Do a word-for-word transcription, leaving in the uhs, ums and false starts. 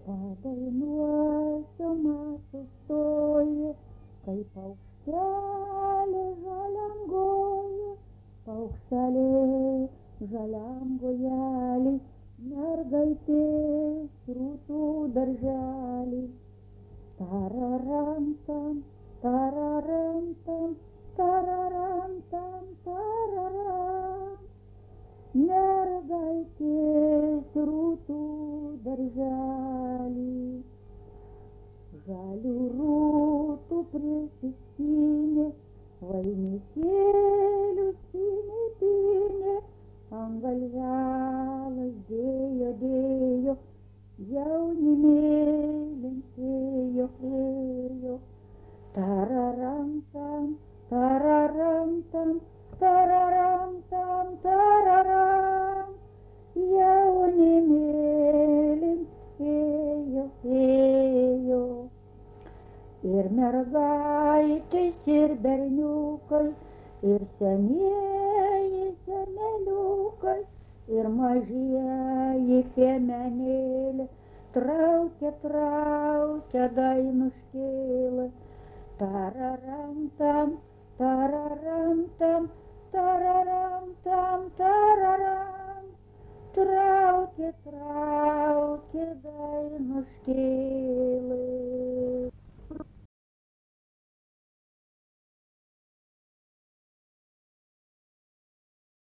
Padainuosiu man sustoji, kai paukštelė žaliam goja, paukštelė žaliam gojelį, mergaitės rūtų darželį. Tararantam, tararantam, tararantam, tararam, mergaitės rūtų darželį. Žalių rūtų prisiskinė, vainikėlių pinė, ant galvelės dėjo, dėjo, jaunimėlis ėjo, ėjo. Tararantam, tararantam, tararantam, tararam, jaunimėlis ėjo, ėjo. Ir mergaitės, ir berniukai, ir senieji seneliukai, ir mažieji piemenėlė, traukia, traukia dainuškėlę. Tararantam, tararantam, tararantam, tararam, traukia